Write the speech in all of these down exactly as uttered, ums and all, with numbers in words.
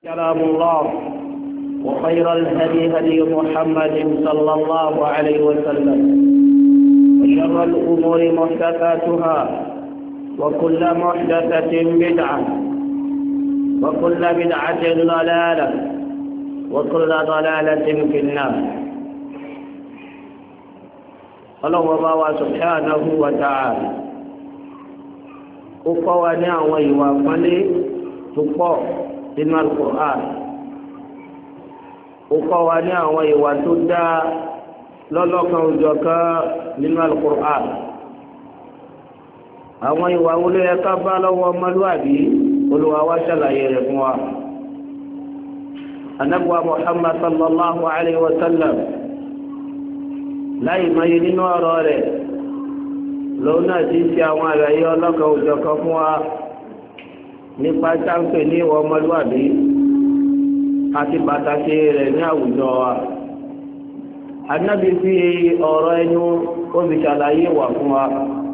كلام الله وخير الهدي هدي محمد صلى الله عليه وسلم وشر الأمور محدثاتها وكل محدثة بدعة وكل بدعة ضلالة وكل ضلالة في النار. الله سبحانه وتعالى وقوى نعوة وفلي تقوى nínú Al-Qur'an ó kọ́ wa ní àwọn ìwà tó dá lọ́lọ́kan òjọ̀kan nínú Al-Qur'an. àwọn ìwà wo ló yẹ ká bá lọ́wọ́ ọmọlúwàbí Olúwa wa ṣàlàyé rẹ̀ fún wa. Ànábì wa Muhammad sallallahu alayhi wa sallam láì mọye nínú ọ̀rọ̀ rẹ̀ lòun náà ti ṣe àwọn àlàyé ọlọ́kan òjọ̀kan fún wa nípa sáńpẹ̀ ní ìwà ọmọlúwàbí àti pàtàkì rẹ̀ ní àwùjọ wa. Ànábì fi ọ̀rọ̀ ẹnu ó fi ṣàlàyé wà fún wa.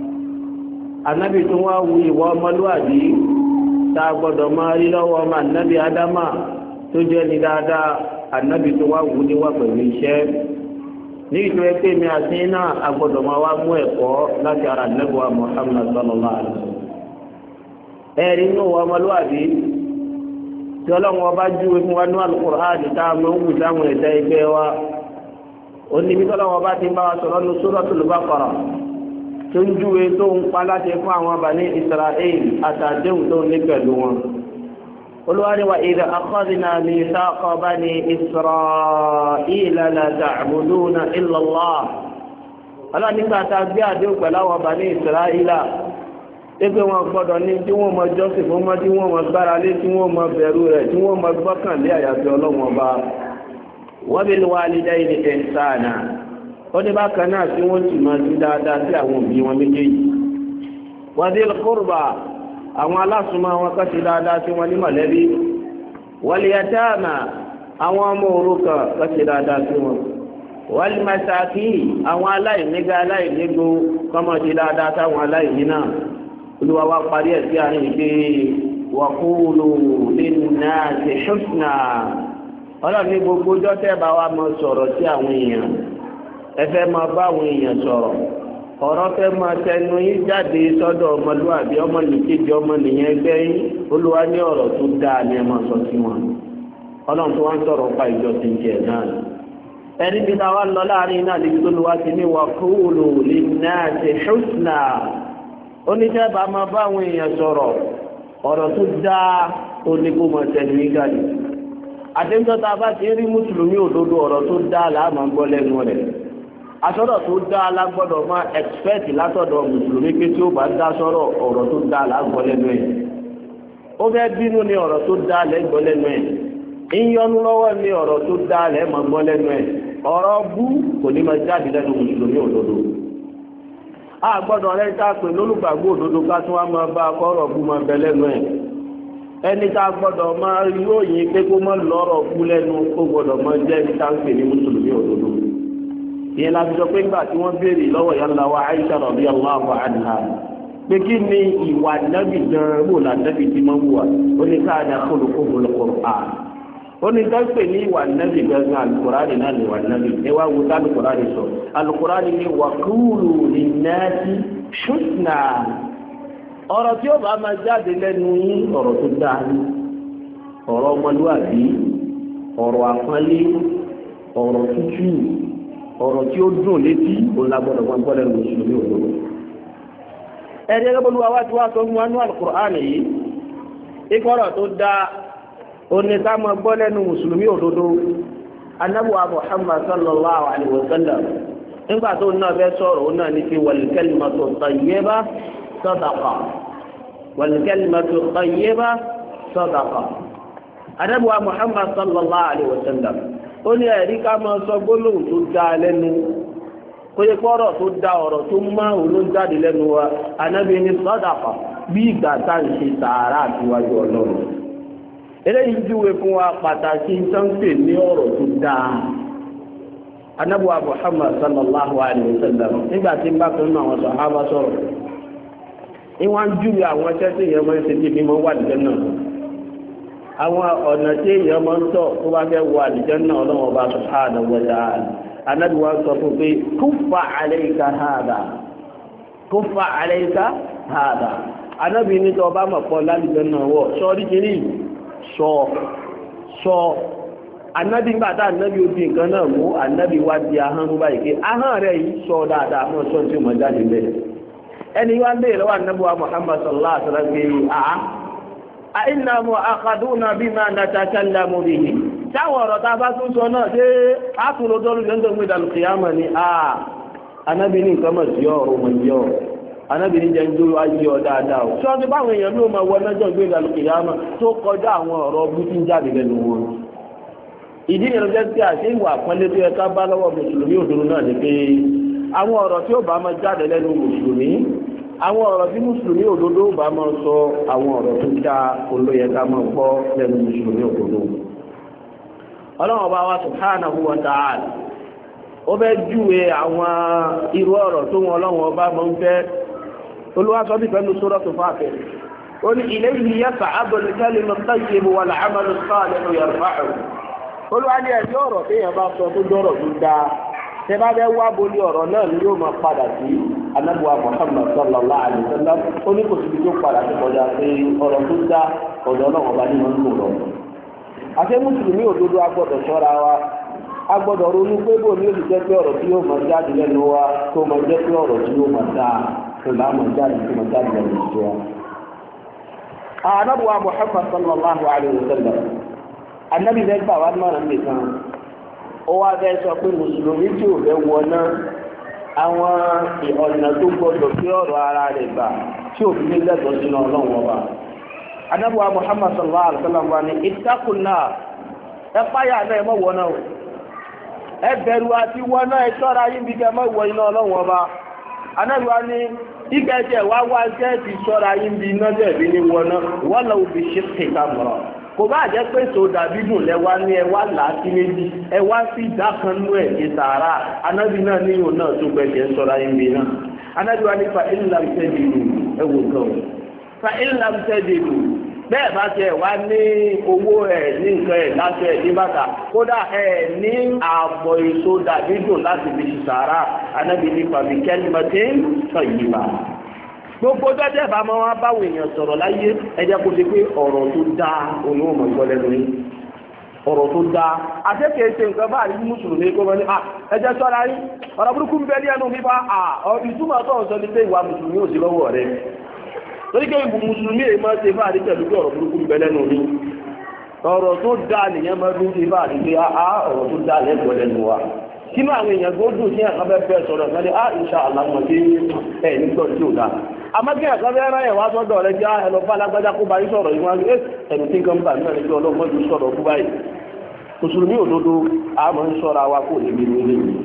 Ànábì tó wá wu ìwà ọmọlúwàbí tá a gbọ́dọ̀ máa rí lọ́wọ́ ọmọ ànábì Ádámà tó jẹ́ ní dáadáa. Ànábì tó wá wù níwà pẹ̀lú iṣẹ́ ní ìtura pé mi àti náà a gbọ́dọ̀ máa wá mú ẹ̀kọ́ láti ara Ànábì wa Muhammad sallallahu alaihi wasallam. ẹ̀rí inú wa ọmọlúwàbí tí ọlọ́run ọba júwe fún wa ní Al-Qur'an tá a mọ̀ ń wù sáwọn ẹ̀dá ẹgbẹ́ wa. ó ní bí ọlọ́run ọba ti bá wa sọ̀rọ̀ ní Suratul Baqara tó ń júwe tó ń pa láti fún àwọn Bani Isra'il àtàdéhùn tó ń ní pẹ̀lú wọn. Olúwa ní wa idha akhadna mithaqa Bani Isra'ila la ta'buduna illa Allah. ọlọ́run nígbà tá a gbé àdéhùn pẹ̀lú àwọn Bani Isra'ila ẹgbẹ́ wọn gbọ́dọ̀ ní tí wọ́n mọ jọ́sìn fún mọ́ tí wọ́n mọ gbára lé tí wọ́n mọ bẹ̀rù rẹ̀ tí wọ́n mọ gbọ́kànlé àyàfi Ọlọ́run Ọba. wa bil walidayni ihsana. ó ní bákan náà tí wọ́n sì máa ti dáadáa sí àwọn òbí wọn méjèèjì. wa dhil qurba. àwọn alásùnmọ́ wọn kọ́ sí dáadáa sí wọn ní mọ̀lẹ́bí. wal yatama. àwọn ọmọ òrukàn kọ́ sí dáadáa sí wọn. wal masakin. àwọn aláìníga aláìnígo kọ́ mọ̀ sí dáadáa sáwọn aláìní náà. Olúwa wa parí ẹ̀ sí àárín ìgbé wa qulu linnasi husna. ọlọ́run ní gbogbo ọjọ́ tẹ́ bá wa máa sọ̀rọ̀ sí àwọn èèyàn ẹ fẹ́ máa bá àwọn èèyàn sọ̀rọ̀ ọ̀rọ̀ fẹ́ máa tẹnu yín jáde sọ́dọ̀ ọmọlúwàbí ọmọnìkejì ọmọnìyàn ẹgbẹ́ yín. Olúwa ní ọ̀rọ̀ tó dáa ni ẹ máa sọ sí wọn. ọlọ́run tó wá ń sọ̀rọ̀ pa ìjọ ti ń jẹ náà ẹni bí táwa lọ láàrin náà níbi tó Olúwa ti ní wa qulu linnasi husna. oníṣẹ́ bá máa bá àwọn èèyàn sọ̀rọ̀ ọ̀rọ̀ tó dáa ó ní kó máa tẹnu yín jáde. àdéhùn tá a bá ti rí mùsùlùmí òdodo ọ̀rọ̀ tó dáa là á máa gbọ́ lẹ́nu rẹ̀. àsọ̀rọ̀ tó dáa la gbọ́dọ̀ máa expect látọ̀dọ̀ mùsùlùmí pé tí ó bá dá sọ̀rọ̀ ọ̀rọ̀ tó dáa là á gbọ́ lẹ́nu ẹ̀. ó fẹ́ bínú ní ọ̀rọ̀ tó dáa lẹ́ gbọ́ lẹ́nu ẹ̀. ìyọnu lọ́wọ́ ní ọ̀rọ̀ tó dáa lẹ́ máa gbọ́ lẹ́nu ẹ̀. ọ̀rọ̀ bú kò ní máa jáde lẹ́nu mùsùlùmí òdodo. a gbọ́dọ̀ rẹ̀ tá a pè lólùgbàgbọ́ òdodo ká tún wá máa bá akọ́rọ̀ bú máa bẹ lẹ́nu ẹ̀. ẹni tá a gbọ́dọ̀ máa yóò yín pé kó má lọ́rọ̀ bú lẹ́nu kó gbọ́dọ̀ máa jẹ́ ní táǹpì ní mùsùlùmí òdodo. ìyẹn la fi sọ pé nígbà tí wọ́n béèrè lọ́wọ́ yàrá wa Aisha radiyallahu anha pé kí ni ìwà nábì gan-an wò lá nábì tí máa ń wà ó ní káàdà khuluquhul Qur'an. ó ní táǹpì ní ìwà nábì gan-an Al-Qur'ani náà ní ìwà nábì ẹ wá wo tá Al-Qur'ani sọ Al-Qur'ani ní wa qulu linnasi husna. ọ̀rọ̀ tí ó bá máa jáde lẹ́nu yín ọ̀rọ̀ tó dáa ní ọ̀rọ̀ ọmọlúwàbí ọ̀rọ̀ àpọ́nlé ọ̀rọ̀ tútù ọ̀rọ̀ tí ó dùn létí òun la gbọ́dọ̀ wọn gbọ́dọ̀ mùsùlùmí òdodo. ẹ̀rí ẹgbẹ́ Olúwa wá tí wá sọ fún wa ní Al-Qur'an yìí ikú ọ̀rọ̀ tó dáa ó ní ká máa gbọ́ lẹ́nu mùsùlùmí òdodo. Ànábì wa Muhammad sallallahu alayhi wa sallam nígbà tó náà fẹ́ sọ̀rọ̀ ó náà ní fi wal kalimatu tayyiba sadaqa wal kalimatu tayyiba sadaqa. Ànábì wa Muhammad sallallahu alayhi wa sallam ó ní ẹ̀rí ká máa sọ gbólóhùn tó dáa lẹ́nu kó yẹ kó ọ̀rọ̀ tó dá ọ̀rọ̀ tó máa ń ló jáde lẹ́nu wa. Ànábì ní sadaqa bí ìgbà tá à ń ṣe sàárà àtiwájú Ọlọ́run. eléyìí júwe fún wa pàtàkì sáńpè ní ọ̀rọ̀ tó dáa. Ànábì wa Muhammad sallallahu alayhi wa sallam nígbà tí ń bá kan nínú àwọn sàhábà sọ̀rọ̀ ìwọ̀n júwe àwọn ẹ̀ṣẹ̀ tí ìyẹn máa ń ṣe tí ìbí máa wà nílẹ̀ náà. àwọn ọ̀nà tí èèyàn máa ń tọ̀ tó bá fẹ́ wọ àlùjánnà Ọlọ́run Ọba subhanahu wa ta'ala Ànábì wa sọ fún pé kuffa alayka hada kuffa alayka hada Ànábì ní tó bá mọ̀ pọ̀ lálùjánnà wọ̀ sọ́ọ́rí kiri sọ sọ Ànábì nígbà tá Ànábì ó di nǹkan náà mú Ànábì wá di ahọ́n mú báyìí pé ahọ́n rẹ̀ yìí sọ dáadáa mọ́ sọ tí ó mọ̀ jáde bẹ́ẹ̀ ẹni wá ń bèèrè lọ́wọ́ Ànábì wa Muhammad sallallahu alaihi wasallam pé àá àìnà mọ̀ àkàdúnà bí máa natakallamu bihi táwọn ọ̀rọ̀ tá a bá tún sọ náà ṣe ákùnrin tó lóṣèlú tó ń gbé dàlù kìyàmọ̀ ni àà Ànábì ní nǹkan mọ̀ sí ọ̀rọ̀ mọ̀ sí ọ̀rọ̀ Ànábì ní jẹ́ ń dúró ayé ọ dáadáa o ṣọ́ọ́sì báwọn èèyàn ló máa wọ nájọ́ gbé dàlù kìyàmọ̀ tó kọjá àwọn ọ̀rọ̀ bútí jáde lẹ́nu wọn ìdí ìrìn jẹ́ tí a ṣe ìwà àpọ́nlé tó yẹ ká bá lọ́wọ́ mùsùlùmí òdodo náà ni pé àwọn ọ̀rọ̀ tí ó bá máa jáde lẹ́nu mùsùlùmí àwọn ọ̀rọ̀ tí mùsùlùmí òdodo bá máa sọ àwọn ọ̀rọ̀ tó dá olóyè ká máa gbọ́ lẹ́nu mùsùlùmí òdodo. Ọlọ́run bá wa subhanahu wa ta'ala ó bẹ́ júwe àwọn irú ọ̀rọ̀ tó wọn Ọlọ́run ọba máa ń fẹ́ Olúwa sọ bí pẹ̀lú Suratu Fatir ó ní ilayhi yas'adu al-kalimu at-tayyibu wal-'amalu as-salihu yarfa'uhu Olúwa ní ẹ̀jọ́ ọ̀rọ̀ téèyàn bá sọ tó dọ́rọ̀ tó dáa tẹ́ bá bẹ́ wá bolí ọ̀rọ̀ náà ni yóò máa padà sí Ànábì Muhammad sallallahu alaihi wasallam ó ní kò síbi tó padà sí kọjá pé ọ̀rọ̀ tó dá ọ̀dọ̀ náà ọba ní wọn ń lò lọ. àti mùsùlùmí òdodo agbọ́dọ̀ ṣọ́ra wa agbọ́dọ̀ ronú pé bò ní òsì jẹ́ pé ọ̀rọ̀ tí yóò máa jáde lẹ́nu wa tó máa jẹ́ pé ọ̀rọ̀ tí yóò máa dáa tó bá máa jáde tó máa jáde lẹ́nu sí wa. Ànábì Muhammad sallallahu alaihi wasallam Ànábì bẹ́ẹ̀ gbà wá náà nìkan ó wá bẹ́ẹ̀ sọ pé mùsùlùmí tí ò fẹ́ wọ náà àwọn ọ̀nà tó gbọdọ̀ fi ọ̀rọ̀ ara rẹ̀ gbà tí ò fi ní lẹ́tọ̀ọ́ sínú Ọlọ́run ọba. Ànábì Muhammad sallallahu alaihi wasallam wa ni ittaqun nar ẹ páyà náà ẹ mọ̀ wọ náà ẹ bẹ̀rù àti wọ náà ẹ ṣọ́ra yín bí kẹ́ mọ̀ wọ iná Ọlọ́run ọba. Ànábì wa ni ìkẹ́jẹ́ wá wá jẹ́ ti ṣọ́ra yín bí iná jẹ́ bí ní wọ náà wọ́n lọ fi ṣe kéka kò bá jẹ́ pé tó dàbí dùn lẹ́wà ní ẹwà láti méjì ẹwà sí ìdákanú ẹ̀ ní sàárà Ànábì náà níyàn náà tó gbẹ̀jẹ̀ sọ́ra ìgbé náà Ànábì wa ní fa ìlàm tẹ́dìlù ẹwò kan fa ìlàm tẹ́dìlù bẹ́ẹ̀ bá tẹ wá ní owó ẹ̀ ní nǹkan ẹ̀ láti ẹ̀ ní bàtà kódà ẹ̀ ní ààbọ̀ èso dàbí dùn láti fi sàárà Ànábì ní fàbí kalimatin tayyiba gbogbo dọ́jẹ́ bá máa wá báwo èèyàn sọ̀rọ̀ láyé ẹjẹ́ kó ṣe pé ọ̀rọ̀ tó dáa òun ò mọ̀ gbọ́ lẹ́nu yìí ọ̀rọ̀ tó dáa àtẹ́kẹ̀ẹ́ ṣe nǹkan bá àríwí mùsùlùmí kó wọ́n ní ẹjẹ́ sọ́ra yín ọ̀rọ̀ burúkú ń bẹ ní ẹnu mi bá ìtumọ̀ tó ń sọ ní pé ìwà mùsùlùmí ò sí lọ́wọ́ rẹ̀ torí pé ìwà mùsùlùmí èyí máa ṣe fáàrí pẹ̀lú pé ọ̀rọ̀ burúkú ń bẹ lẹ́nu mi ọ̀rọ̀ tó dáa nìyẹn máa ń ṣe fáàrí pé ọ̀rọ̀ tó dáa lẹ́gbọ̀ọ́ lẹ́nu wa kínú àwọn èèyàn gbọ́dọ̀ sí àkàbẹ́ bẹ́ẹ̀ sọ̀rọ̀ kan ní ah insha Allah mọ̀ sí ẹ̀ nígbà tí ò dáa àmọ́ kí àkàbẹ́ ẹ̀rọ ẹ̀wà sọ́dọ̀ rẹ̀ já ẹ̀lọ́ bá alágbájá kó bá yín sọ̀rọ̀ yìí wọ́n á ẹ̀rù tí nǹkan bà náà ní pé ọlọ́gbọ́n ti sọ̀rọ̀ kú báyìí mùsùlùmí òdodo a máa ń sọ̀rọ̀ wa kó níbi ìlú ilé yìí.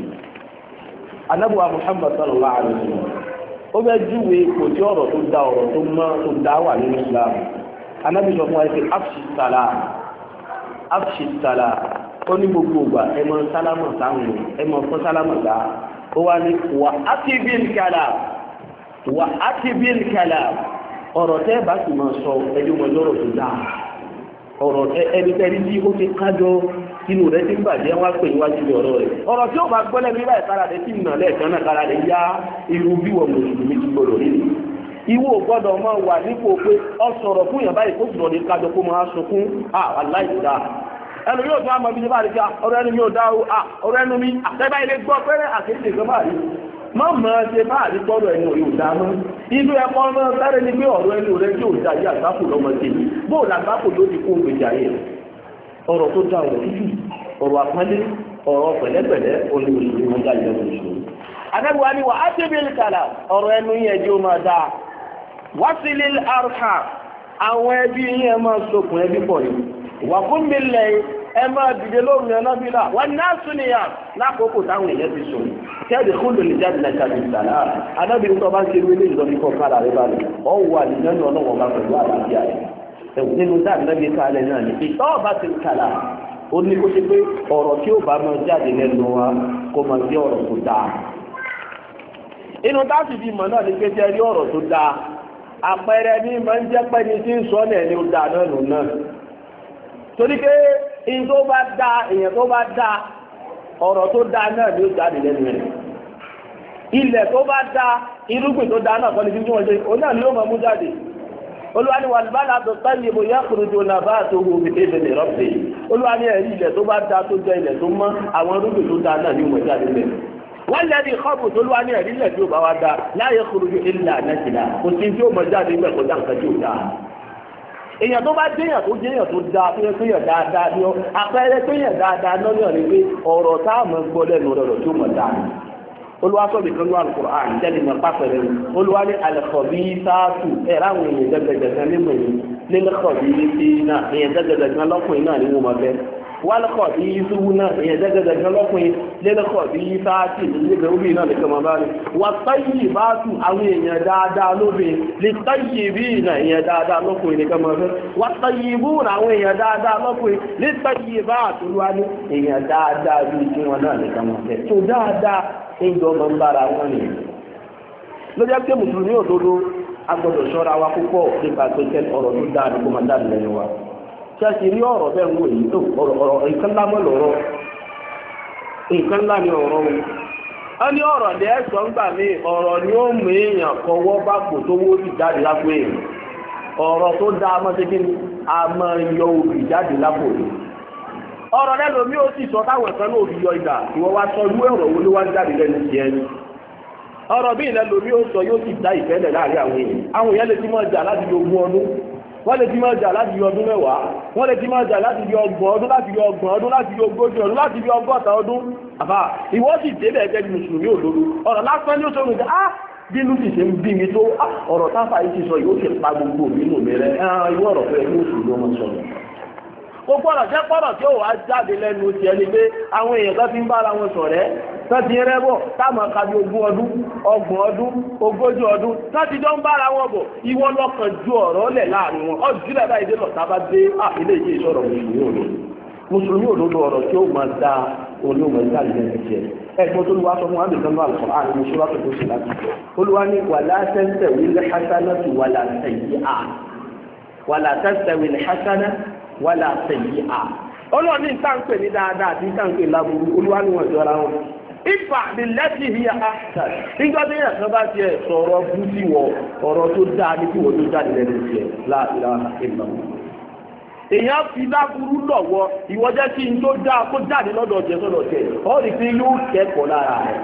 Ànábì wa Muhammad sallallahu alaihi wasallam ó bẹ́ júwe kò tí ọ̀rọ̀ tó da ọ̀rọ̀ tó mọ́ tó dá wà nínú Islam Ànábì sọ fún wa pé afṣi salam afṣi salam ó ní gbogbo ògbà ẹ mọ sálámà sáwọn ẹ mọ fún sálámà dá ó wá ní wà á ti bí kalam wà á ti bí kalam ọ̀rọ̀ tẹ́ bá sì máa sọ ẹni mọ lọ́rọ̀ tó dáa ọ̀rọ̀ ẹni tẹ́rí tí ó ti kájọ inú rẹ̀ ti ń bàjẹ́ wá pè níwájú ọ̀rọ̀ rẹ̀ ọ̀rọ̀ tí ó bá gbọ́lẹ̀ nígbà ìkára rẹ̀ tí ń nà lẹ́ẹ̀kan náà kára rẹ̀ yá irú bí wọ́n mùsùlùmí ti gbọ́dọ̀ rí ìwọ gbọ́dọ̀ máa wà nípò pé ọ sọ̀rọ̀ fún yàrá yìí kó sọ̀rọ̀ ní kájọ kó máa sunkún aláìsíra ẹnu yóò tún àmọ́ ibi tí bá rí ká ọ̀rọ̀ ẹnu mi ò dá ọ̀rọ̀ ẹnu mi àtẹ́bá ilé gbọ́ pẹ́rẹ́ àkéjì ìgbọ́ bá rí má máa ṣe bá rí tọ́rọ̀ ẹnu yóò dá mọ́ inú ẹ̀kọ́ náà sáré ní pé ọ̀rọ̀ ẹnu rẹ yóò dá yé àgbákò lọ́mọ tèmi bóò làgbákò ló ti kó gbèjà yẹn ọ̀rọ̀ tó dá ọ̀rọ̀ tútù ọ̀rọ̀ àpọ́nlé ọ̀rọ̀ pẹ̀lẹ́pẹ̀lẹ́ olùwòsàn wọn dá ìjọba ìṣòro. adágbà ni wà á ti bí kàlà ọ̀rọ̀ ẹnu yẹn jẹ́ ó máa dá wasilil arham àwọn ẹbí yẹn máa sokùn ẹbí pọ̀ ni wà fún mi lẹ́yìn ẹ máa dìde lóru yẹn náà bí là wọn náà sún nìyà lákòókò táwọn èèyàn ti sùn kẹ́ẹ̀dì kún lòlì jáde náà jáde ìsàlá adábìrin tó bá ń ṣe wílé ìlọrin kọ́ kára rẹ balẹ̀ ọ̀wọ́ àdìjọ́nù ọlọ́wọ́ bá pẹ̀lú àlàáfíà rẹ̀ ẹ̀wọ̀n nínú dáàbí kálẹ̀ náà ni ìtọ́ bá ti kàlà ó ní kó ṣe pé ọ̀rọ̀ tí ó bá máa jáde lẹ́nu wa kó máa jẹ́ ọ̀rọ̀ tó dáa inú táàsì bí mọ̀ náà ní pé jẹ́ rí ọ̀rọ̀ tó dáa àpẹẹrẹ ní máa ń jẹ́ pẹ́ ní tí ń sọ náà ní ó dáa náà nù náà torí pé in tó bá dá èèyàn tó bá dá ọ̀rọ̀ tó dá náà ni ó jáde lẹ́nu rẹ̀ ilẹ̀ tó bá dá irúgbìn tó dá náà kọ́ni bí wọ́n ṣe òun náà ni ó máa mú jáde Olúwa ní wàlúbálà tó tẹ́lẹ̀ ìbò yá kúròjò náà bá tó wù mí ébè lè rọ́pè Olúwa ní ẹ̀rí ilẹ̀ tó bá dá tó jẹ́ ilẹ̀ tó mọ́ àwọn irúgbìn tó dá náà ni ó máa jáde lẹ́nu wọ́n lẹ́ni ìkọ́bù tó lúwa ní ẹ̀rí ilẹ̀ tí ó bá wá dá láyé kúròjò ilẹ̀ ànájìlá kò sí tí ó máa jáde nígbà tó dá nǹkan tí ó dá èèyàn tó bá jẹ́yàn tó jẹ́yàn tó dáa tó yẹ kéèyàn dáadáa ní ọ àpẹẹrẹ kéèyàn dáadáa lọ́nà ní pé ọ̀rọ̀ tá a máa gbọ́ lẹ́nu ọ̀rọ̀ tí ó mọ̀ dáa Olúwa sọ nìkan ní Al-Qur'an jẹ́ni mọ̀ pápẹ́rẹ́ Olúwa ní al-khabithatu ẹ̀rọ àwọn èèyàn jẹ́gẹ̀dẹ̀gẹ̀ nínú yìí lil-khabithina èèyàn jẹ́gẹ̀dẹ̀gẹ̀ lọ́kùnrin náà ní wọ́n máa fẹ́ wal-khabithuna èèyàn jẹ́gẹ̀dẹ̀gẹ̀ lọ́kùnrin lil-khabithati nígbà orí náà nìkan máa bá rí wat-tayyibatu àwọn èèyàn dáadáa lóbìn lit-tayyibina èèyàn dáadáa lọ́kùnrin nìkan máa fẹ́ wat-tayyibuna àwọn èèyàn dáadáa lọ́kùnrin lit-tayyibati Olúwa ní èèyàn dáadáa bí tí wọn náà nìkan máa fẹ́ tó dáadáa ìjọ ọmọ ń bára wọn ni ló jẹ́ pé mùsùlùmí òdodo agbọ́dọ̀ ṣọ́ra wa púpọ̀ nípa pé kẹ́ ọ̀rọ̀ tó dáa ní kó máa dáa lẹ́nu wa ṣé a ti rí ọ̀rọ̀ bẹ́ẹ̀ ń wò yìí tó ọ̀rọ̀ ọ̀rọ̀ nǹkan ńlá mọ́ lọ́rọ̀ nǹkan ńlá ni ọ̀rọ̀ wọn a ní ọ̀rọ̀ ní ẹ̀sọ́ ń gbà mí ọ̀rọ̀ ni ó mú èèyàn kọwọ́ bá kò tó wó sì jáde lápò èèyàn ọ̀rọ̀ tó dáa mọ́ sí kí ni a máa yọ òbí jáde lápò èèyàn ọ̀rọ̀ lẹ́nu mi ó sì sọ táwọn ẹ̀kan náà fi yọ ìgbà ìwọ wá sọ irú ọ̀rọ̀ wo ló wá jáde lẹ́nu ti ẹni ọ̀rọ̀ bí ìlẹ́nu mi ó sọ yóò sì dá ìfẹ́lẹ̀ láàrin àwọn èèyàn àwọn èèyàn lè ti máa jà láti yọ ogún ọdún wọ́n lè ti máa jà láti yọ ọdún mẹ́wàá wọ́n lè ti máa jà láti yọ ọgbọ̀n ọdún láti yọ ọgbọ̀n ọdún láti yọ ogójì ọdún láti yọ ọgọ́ta ọdún àfà ìwọ sì débẹ̀ gẹ́gẹ́ bí mùsùlùmí òdodo ọ̀rọ̀ lásán ní ó sọ̀rọ̀ nígbà ah bínú sì ṣe ń bí mi tó ọ̀rọ̀ táfà yìí ti sọ yóò sì pa gbogbo nínú mi rẹ̀ ìwọ ọ̀rọ̀ pé ẹni mùsùlùmí ọmọ sọ̀rọ̀ ó gbọ́dọ̀ jẹ́ pọ́dọ̀ tí ó wà jáde lẹ́nu ti ẹni pé àwọn èèyàn tó ti ń bára wọn ṣọ̀rẹ́ tó ti rẹ́bọ̀ táwọn kábí ogún ọdún ọgbọ̀n ọdún ogójì ọdún tó ti jọ ń bára wọn bọ̀ ìwọ lọ́kàn ju ọ̀rọ̀ lẹ̀ láàrin wọn ọjúlẹ̀ báyìí dé lọ́ta bá dé àfilẹ̀ yìí sọ̀rọ̀ mùsùlùmí òdodo mùsùlùmí òdodo ọ̀rọ̀ tí ó máa da olóòmọ̀ jáde lẹ́nu tiẹ̀ ẹ̀gbọ́n tó lùwà sọ fún wa bí sọ́nà àlùkò àrùn mùsùlùmí tó ṣe láti olùwà ní wàlá tẹ́ńtẹ̀wé lẹ́hásánátù wàlá tẹ̀yí à wàlá tẹ́ńtẹ̀wé lẹ́hásánátù wàlá sẹ̀yí à ọlọ́ọ̀ni ìtànkè ní dáadáa àti ìtànkè láburú olúwaníwọ̀n jọra wọn ìfà bí lẹ́tì hí àṣà nígbà tí yẹn kan bá tiẹ̀ sọ̀rọ̀ bú sí wọ ọ̀rọ̀ tó dáa ní kí wọ́n tó jáde lẹ́nu tiẹ̀ láàbílà ìlà èèyàn fi láburú lọ́wọ́ ìwọ jẹ́ kí n tó dáa kó jáde lọ́dọ̀ jẹ́ sọ́dọ̀ jẹ́ ọ́ rí pé yóò kẹ́kọ̀ọ́ lára rẹ̀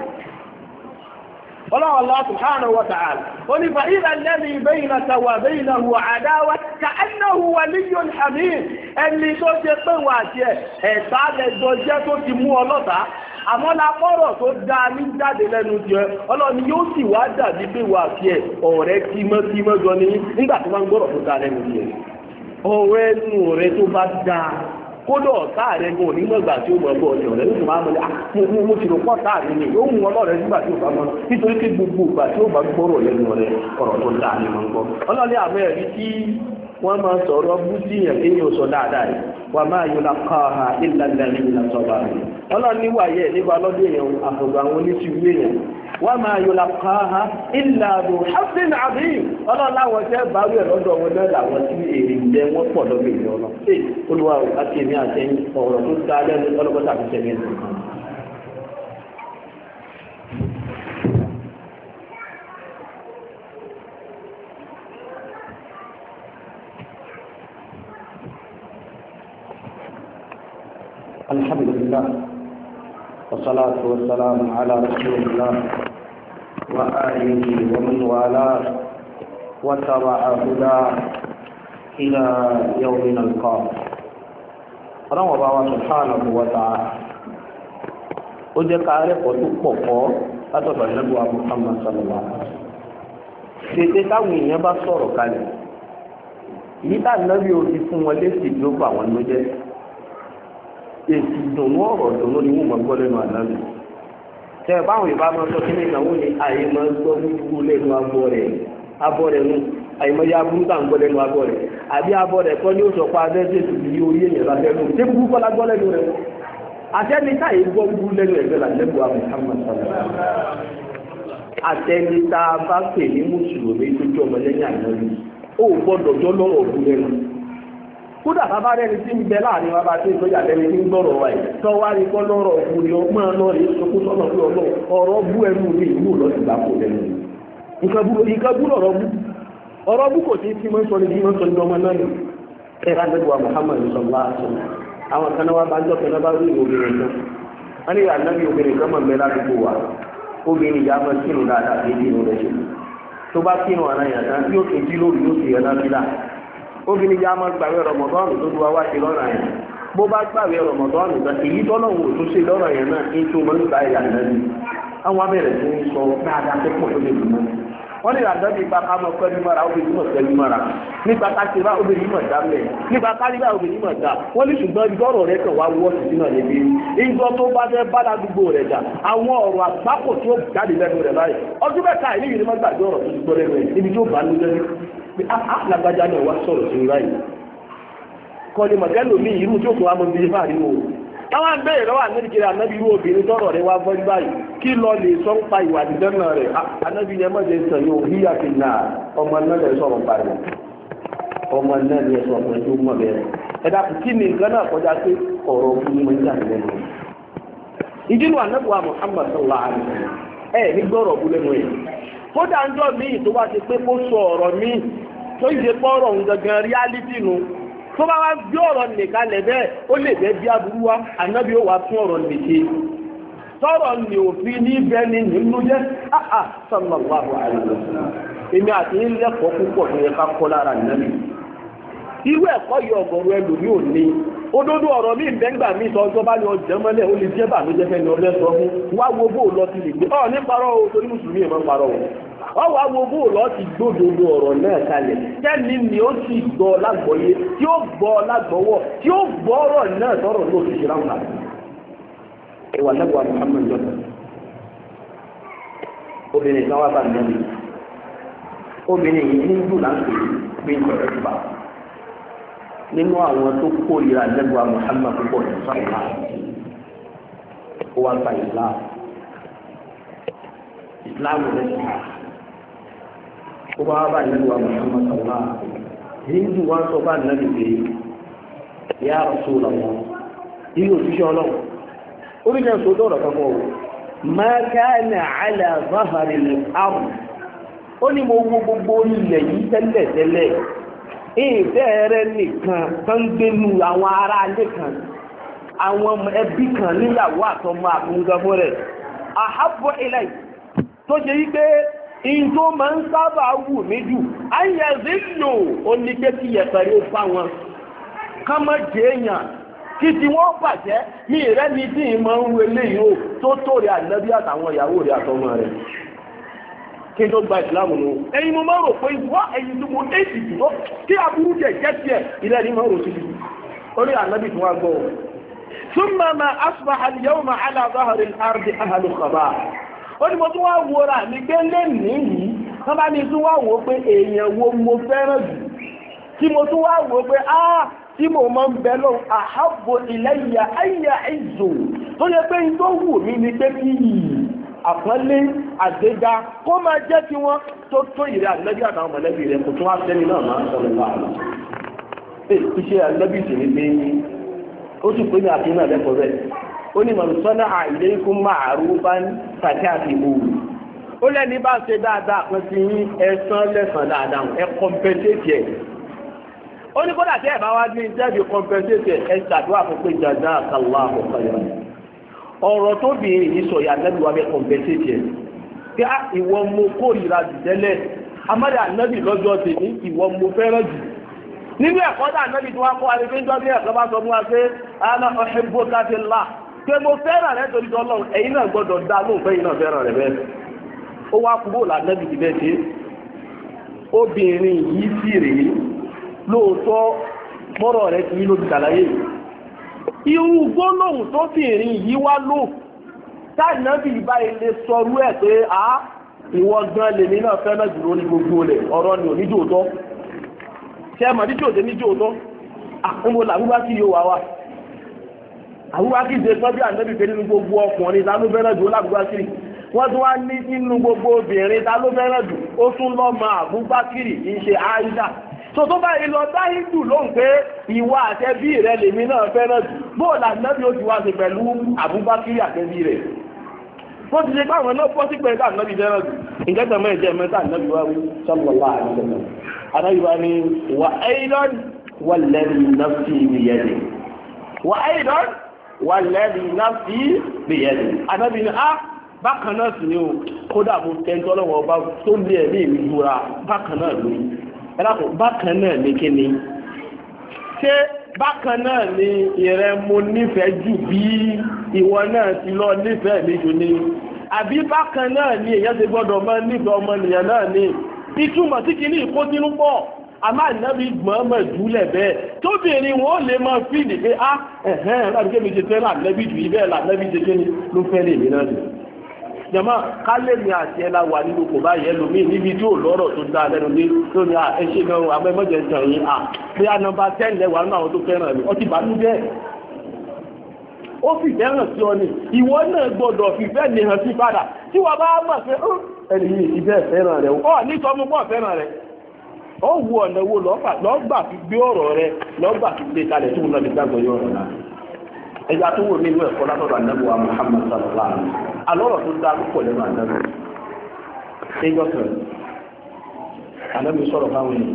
الله الله سبحانه وتعالى فإذا الذي بينك وبينه عداوة كأنه ولي حميم ẹni tó ṣe pé wà jẹ́ ẹ̀ta lẹ́jọ jẹ́ tó ti mú ọlọ́ta àmọ́ lápọ́rọ̀ tó dáa ní jáde lẹ́nu jẹ́ ọlọ́ni yóò sì wá dàbí pé wà jẹ́ ọ̀rẹ́ tímọ́tímọ́ jọ ní nígbà tí wọ́n ń gbọ́rọ̀ tó dáa lẹ́nu jẹ́ ọ̀rẹ́ ẹnu rẹ̀ tó bá dáa kódà ọ̀tá rẹ̀ gan onígbàgbà tí ó mọ̀ bọ̀ ọ̀dọ̀ rẹ̀ lóṣù máa mọ̀ mo ti rò pọ̀ táà rẹ̀ ni ó mú ọlọ́rẹ̀ nígbà tí ó bá mọ̀ nítorí pé gbogbo ìgbà tí ó bá gbọ́rọ̀ lẹ́nu rẹ̀ ọ̀rọ̀ tó dáa ni wọ́n gbọ́ ọlọ́ni àmọ́ ẹ̀rí tí wọ́n máa sọ̀rọ̀ bú sí yẹn kí ni ó sọ dáadáa rẹ̀ wà máa yọ lápáha ìlànàlẹ́ ìlàsọ̀bà rẹ̀ ọlọ́ni wàyẹ̀ nígbà lọ́dún èèyàn àfọ̀gbà àwọn oníṣìwé èèyàn wà máa yọ lápáha ìlànà hasan abim ọlọ́láwọ̀ jẹ́ báwí ẹ̀ lọ́dọ̀ wọn náà làwọn tí èrè jẹ́ wọ́n pọ̀ lọ́dọ̀ èèyàn lọ olúwa àti èmi àtẹ̀yìn ọ̀rọ̀ tó dá lẹ́nu ọlọ́pàá àti tẹ̀lé ẹ̀ الحمد لله والصلاة والسلام على رسول الله وآله ومن والاه وتبع هداه إلى يوم نلقاه ọlọ́run ọba wa subhanahu wa ta'ala ó jẹ́ ká rẹ́pọ̀ tó pọ̀ pọ̀ látọ̀dọ̀ ìlẹ́gbọ̀n Muhammad sallallahu alaihi wasallam ṣètè táwọn èèyàn bá sọ̀rọ̀ kalẹ̀ yìí tá nàbí òbí fún wọn lẹ́sì ló pa àwọn ló jẹ́ èsì ìdùnnú ọ̀rọ̀ ìdùnnú ni wọ́n mọ̀ gbọ́ lẹ́nu ànábì tẹ́ ẹ báwọn ìbá máa sọ kí ní ìnáwó ni àyè máa ń gbọ́ wíwú lẹ́nu abọ́ rẹ̀ abọ́ rẹ̀ nù àyèmọye aburú tá à ń gbọ́ lẹ́nu abọ́ rẹ̀ àbí abọ́ rẹ̀ kọ́ ní ó sọ pa adẹ́sẹ̀ tó fi orí èèyàn lábẹ́ lóhùn ṣé burúkú la gbọ́ lẹ́nu rẹ̀ àtẹ́ni táyé gbọ́ burú lẹ́nu ẹ̀gbẹ́ là lẹ́bùn àwọn Muhammad sallallahu àtẹ́ni tá a bá pè ní mùsùlùmí tó jọ ọmọ lẹ́yìn ànábì ó gbọ́dọ̀ jọ lọ́rọ̀ òkú lẹ́nu kódà bàbá rẹ̀ ti ń bẹ láàrin bàbá tí ìtọ́jà lẹ́ni ní gbọ́rọ̀ wa yìí tó wá rí kọ́ lọ́rọ̀ òkúri ọmọ lọ́rẹ̀ sọkún sọ́nà pé ọ̀rọ̀ bú ẹnu mi ìlú lọ́sì gbà kó lẹ́nu nǹkan bú ọ̀rọ̀ bú ọ̀rọ̀ bú kò tí tí mọ́ sọ ní bí mọ́ sọ ní ọmọ náà ẹ̀rọ àdẹ́gbà Muhammad sọ̀rọ̀ àṣọ àwọn kan wá bá jọ́ kan bá rí obìnrin kan wọ́n ní ànábì obìnrin kan mọ̀ mẹ́lá àdúgbò wa obìnrin ìyá mọ́ sínú dáadáa kí ìdí rẹ̀ ṣe tó bá sínú àná yàtá yóò kejì lórí yóò sì yẹ náà sílá obìnrin yá máa gbàwé rọmọdọ́ọ̀nù tó du wá ṣe lọ́nà yẹn bó bá gbàwé rọmọdọ́ọ̀nù kan èyí tọ́lọ́hùn ò tó ṣe lọ́nà yẹn náà kí n tó máa ń gba ìyá náà ni àwọn abẹ́rẹ́ tó ń sọ dáadáa tó pọ̀ tó lè dùn mọ́ wọ́n ní ìrànlọ́ nípa ká mọ pẹ́lú mọ́ra obìnrin mọ̀ pẹ́lú mọ́ra nípa ká ṣe bá obìnrin mọ̀ dá mẹ́ nípa ká rí bá obìnrin mọ̀ dá wọ́n ní ṣùgbọ́n ibi ọ̀rọ̀ rẹ̀ kàn wá wọ́ sí sínú ẹ̀lẹ́bí ìjọ tó bá fẹ́ bá ládùúgbò rẹ̀ jà àwọn ọ̀rọ̀ àgbákò tí ó jáde lẹ́nu rẹ̀ báyìí ọdún mẹ́ta ìlú yìí ni wọ́n gbàgbé ọ̀rọ̀ tó ti gbọ́ lẹ́nu ẹ̀ níbi tó bá lójẹ́ ní pé alágbájá náà wá sọ̀rọ̀ sí báyìí kọ́ni mọ̀gẹ́lò ní irú tí ó tó wá mọ́ bí fáàrí wò táwọn abẹ́rẹ́ lọ́wọ́ ànábìkiri ànábì irú obìnrin tọ́rọ̀ rẹ̀ wá gbọ́ báyìí kí lọ lè sọ ń pa ìwà àdìdẹ́nà rẹ̀ ànábì yẹn mọ̀ jẹ́ sàn yóò híyà fi nà ọmọ náà lè sọ̀rọ̀ parí ọmọ náà lè sọ ọ̀pọ̀ tó mọ̀ bẹ́ẹ̀ ẹ dàpọ̀ kí ni nǹkan náà kọjá pé ọ̀rọ̀ fún mi máa ń jáde lẹ́nu ìdínú ànábì wa Muhammad sallallahu alaihi wasallam ẹ ní gbọ́rọ̀ bú lẹ́nu ẹ̀ kódà ń jọ míì tó bá ti pé kó sọ ọ̀rọ̀ míì tó ìṣe pọ́ọ̀rọ̀ ń gangan reality nu tó bá wá gbé ọ̀rọ̀ nìkan lẹ̀ bẹ́ẹ̀ ó lè bẹ́ẹ̀ bí aburú wa ànábì ó wà fún ọ̀rọ̀ nìke tọ́rọ̀ ní òfin ní bẹ́ẹ̀ ni nínú jẹ́ áhà sallallahu alaihi wasallam èmi àti ilẹ̀kọ̀ọ́ púpọ̀ tó yẹ ká kọ́ lára nàbì irú ẹ̀kọ́ yìí ọ̀gọ̀rọ̀ ẹlò ní òní òdodo ọ̀rọ̀ mi ìbẹ́ngbà mi sọ ọjọ́ bá ní ọjọ́ mọ́lẹ̀ ó lè jẹ́ bà mí jẹ́fẹ́ ní ọlẹ́ sọ fún wá wo bó lọ ti lè gbé ọ̀ ní parọ́ o torí mùsùlùmí ìmọ̀ parọ́ o ọ wá wo bó lọ ti gbódodo ọ̀rọ̀ náà kalẹ̀ kẹ́ni ni ó sì gbọ́ lágbọ́yé tí ó gbọ́ lágbọ́wọ́ tí ó gbọ́ ọ̀rọ̀ náà sọ̀rọ̀ ló ti ṣe ráhùn àti ìwà lẹ́gbàá Muhammad jọ́sẹ̀ obìnrin kan wá bá nàbì obìnrin yìí ní ìlú láǹkì gbé ìkọ̀rẹ́ ti bá nínú àwọn tó kórìíra lẹ́gbàá Muhammad púpọ̀ ní sọ́ọ̀lá ó wá gba Islam Islam rẹ̀ sí ha ó wá bá lẹ́gbàá Muhammad sọ́ọ̀lá hindu wá sọ bá nàbì pé ya Rasulullah yìí òṣìṣẹ́ ọlọ́run orílẹ̀ ìṣòdó ọ̀rọ̀ kan fún ma kana ala zahari al-ard ó ní mo wo gbogbo ilẹ̀ yìí tẹ́lẹ̀ tẹ́lẹ̀ ìbẹ̀rẹ̀ nìkan tán gbénu àwọn ará alé kan àwọn ẹbí kan níyàwó àtọmọ àkúngọmọ rẹ̀ ahabbu ilay tó ṣe yí pé in tó máa ń sábà wù mí jù ayé zílò ó ní pé kí yẹ̀pẹ̀rẹ̀ fáwọn ká má jẹ́ èèyàn kí tí wọ́n bàjẹ́ ní ìrẹ́ ní tí ìmọ̀ ń relé yóò tó tó rí ànábí àtàwọn ìyàwó rẹ̀ àtọmọ rẹ̀ kí tó gba ìsìlámù nù ẹ̀yin mo máa rò pé wọ́n ẹ̀yin tó mo éjì tó kí aburú jẹ jẹ́ tiẹ̀ ilẹ̀ ní máa rò sí orí ànábí tí wọ́n gbọ́ ثم ما أصبح اليوم على ظهر الأرض أهل الخباء ó ní mo tún wá wo ra mi pé lẹ́nìí yìí wọ́n bá ní tún wá wò pé èèyàn wo mo fẹ́ràn jù tí mo tún wá wò pé ah tí mo mọ́ ń bẹ lọ àhábò ilayya ayya ìzò tó yẹ pé tó wù mí ní pé kí àpọ́nlé àgbéga kó máa jẹ́ kí wọ́n tó tó ìrẹ́ àlẹ́bí àtàwọn mọ̀lẹ́bí rẹ̀ kò tún wá sẹ́ni náà máa sọ̀rọ̀ wà lọ. iṣẹ́ àlẹ́bí sì ní pé ó sì pé ní àfihàn lẹ́kọ̀ọ́ rẹ̀ ó ní man sana'a ilaykum ma'rufan fakafi'uhu ó lẹ́ni bá ṣe dáadáa pẹ́ sí ẹ̀san lẹ́san dáadáa ẹ̀ compensate ẹ̀ ó ní kódà tí ẹ̀ bá wá ní ìjẹ́bi compensate ẹ̀ ṣàdúrà fún pé jazakallahu khairan ọ̀rọ̀ tó bí èyí sọ ìyá nẹ́bí wa bẹ́ compensate ẹ̀ pé á ìwọ mo kórìíra jù tẹ́lẹ̀ amádà nẹ́bí lọ́jọ́ tèmi ìwọ mo fẹ́ràn jù nínú ẹ̀kọ́ dà nẹ́bí tí wọ́n kọ́ alẹ́ pé ń dọ́bí ẹ̀kọ́ bá sọ fún wa pé ana uhibbuka fillah pé mo fẹ́ràn rẹ̀ torí tọ́lọ́ ẹ̀yin náà gbọ́dọ̀ dá lóòfẹ́ yìí náà fẹ́ràn rẹ̀ bẹ́ẹ̀ ó wá kúrò lànẹ́bí ti bẹ́ẹ̀ ṣe obìnrin yìí sì rèé lóòótọ́ mọ́rọ̀ rẹ̀ ti ló ti ṣàlàyé irú gbólóhùn tó sì rìn yìí wá lò táìnábì bá ilé sọrú ẹ̀ pé a ìwọ gan lèmi náà fẹ́ràn jùlọ ní gbogbo rẹ̀ ọ̀rọ̀ ni oníjòótọ́ ṣe mọ̀ níjòótọ́ níjòótọ́ àkúnbó làwúwá kí yóò wá wá àwúwá kí ṣe sọ́bí ànábì pé nínú gbogbo ọkùnrin ta ló fẹ́ràn jù láwúwá kiri wọ́n tún wá ní nínú gbogbo obìnrin ta ló fẹ́ràn jù ó tún lọ́mọ Abubakiri kì í ṣe Aisha tó tó bá ìlọ dáhìdù ló ń pé ìwà àtẹbí rẹ̀ lèmi náà fẹ́ràn jù bóòlù ànábì ó ti wá sí pẹ̀lú àbúbákírì àtẹbí rẹ̀ bó ti ṣe káwọn náà pọ́ sí pẹ̀lú ànábì fẹ́ràn jù ìjẹ́jọ́ mọ́ ìjẹ́ mẹ́ta ànábì wá wí sallallahu alaihi wasallam ànábì wá ní wà aidan walladhi nafsi biyadihi wà aidan walladhi nafsi biyadihi ànábì ní á bákan náà sì ni ó kódà mo tẹ́ńtọ́ lọ́wọ́ ọba tó lé ẹ̀mí mi gbúra bákan náà lórí ẹ̀dàkùn bákan náà ní kí ni ṣé bákan náà ni ìrẹ mo nífẹ̀ẹ́ jù bí ìwọ náà ti lọ nífẹ̀ẹ́ mi jù ni àbí bákan náà ni èyàn ti gbọ́dọ̀ mọ́ nífẹ̀ẹ́ ọmọnìyàn náà ni ìtumọ̀ tí kì ní ìkótínú pọ̀ àmá ìnábi gbọ́nmọ̀ jùlẹ̀ bẹ́ẹ̀ tóbìnrin wọn ó lè máa fi ìdí pé á ẹ̀hẹ́n láti kémi ṣe fẹ́ lànẹ́bí jù ibẹ̀ lànẹ́bí ṣe kí ni ló fẹ́ lè mí náà jù jama kálẹ̀mí àti ẹlá wà nínú kò bá yẹ lómi níbi tí ò lọ́rọ̀ tó dá lẹ́nu ní tó ní ẹṣẹ́ gan abẹ́mọ́jẹ̀ tàn yín à pé a nọmba ten lẹ́wà nínú àwọn tó fẹ́ràn rẹ̀ ọtí bá ní bẹ́ẹ̀ ó fi fẹ́ràn sí ọ ní ìwọ náà gbọ́dọ̀ fìfẹ́ ní hàn sí padà tí wọ́n bá mọ̀ pé ẹni yìí ìfẹ́ fẹ́ràn rẹ̀ ọ ní sọmú pọ̀ fẹ́ràn rẹ̀ ó wu ọ̀nà wo lọ́gbà fi gbé ọ̀rọ̀ rẹ̀ lọ́gbà fi gbé kalẹ̀ tó ń lọ nígbàgbọ́ yọ ọ̀rọ̀ náà ẹja tó wò nínú ẹ̀kọ́ látọ̀dọ̀ ànábùwà Muhammad sallallahu alaihi wasallam alọ́rọ̀ tó dá púpọ̀ lẹ́nu ànábì ẹjọ́ sọ̀rọ̀ ànábì sọ̀rọ̀ fáwọn èèyàn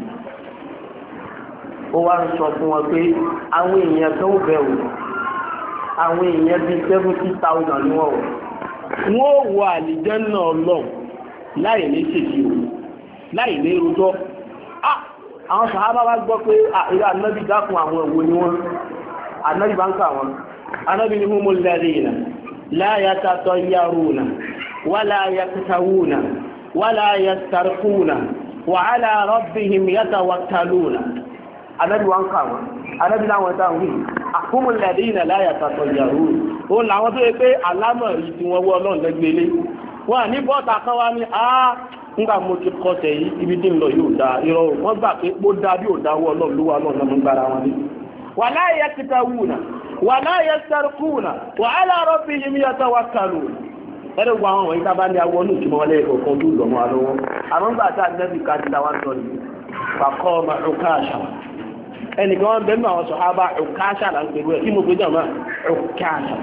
ó wá ń sọ fún wọn pé àwọn èèyàn tó ń bẹ̀rù àwọn èèyàn bíi seventy thousand ni wọ́n wọ̀ wọ́n wọ àlìjánnà Ọlọ́run láì ní ṣèṣì o láì ní rojọ́ àwọn sàhábà wá gbọ́ pé ìlú ànábì dákun àwọn èwo ni wọ́n ànábì bá ń kà wọ́n ànábì ni humul ladina la yatatayyaruna wala yaktawuna wala yastarquna wa ala rabbihim yatawakkaluna ànábì wá ń kà wọ́n ànábì láwọn táwọn wí humul ladina la yatatayyaruna ó làwọn tó yẹ pé alámọ̀rí tí wọ́n wọ́ Ọlọ́run lẹ́gbẹ̀lé wọ́n ní bọ́ta kan wá ní àá nígbà mo ti kọsẹ̀ yìí ibi tí ń lọ yóò dá irọ́ wọ́n gbà pé ó dá bí ò dáwọ́ Ọlọ́run ló wà lọ́nà mú gbára wọn ní wala yaktawuna wala yastarquna wa ala rabbihim yatawakkalun ẹ̀rẹ́ gbọ́ àwọn wọ̀nyí tábà ní awọ ní ìtumọ̀ wọlé ọ̀kan tó lọ́mọ alọ́wọ́ àwọn gbà tá nẹ́bí ká ti dáwà sọ ní pàkọ́ ọmọ Ukasha ẹnìkan wọn bẹ́ẹ̀ mú àwọn sọ̀hábà Ukasha là ń pè wẹ́ kí mo gbé jàmọ́ Ukasha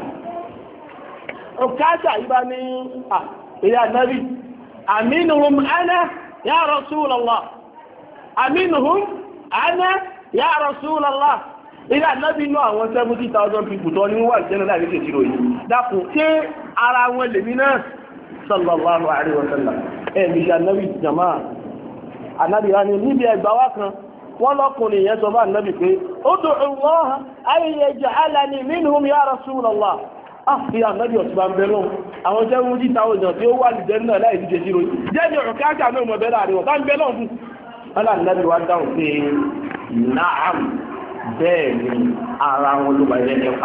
Ukasha yìí bá ní ìyá nẹ́bí aminuhum ana ya Rasulallah aminuhum ana ya Rasulallah ilé ànábì inú àwọn seventy thousand people tó ní wọ́n wà ìjẹ́nà láì lè ṣírò yìí dákùn tí ara wọn lèmi náà sallallahu alaihi wa sallam ẹ̀mí ṣe ànábì jama ànábì rá ní níbi ẹgbà wá kan wọ́n lọ́kùnrin yẹn sọ bá ànábì pé ud'u Allah an yaj'alani minhum ya Rasulallah ah fi ànábì ọ̀túnbà ń bẹ̀rẹ̀ àwọn seventy thousand tí ó wà ìjẹ́nà láì lè ṣírò yìí jẹ́ ní ọ̀rọ̀ káàkiri àmì ọmọ bẹ̀rẹ̀ àríwọ̀ bá ń bẹ̀rẹ̀ ọ̀fún aláàbí wa dáhùn pé na'am bẹ́ẹ̀ ni ara wọn ló bá ilẹ̀ ẹ̀fà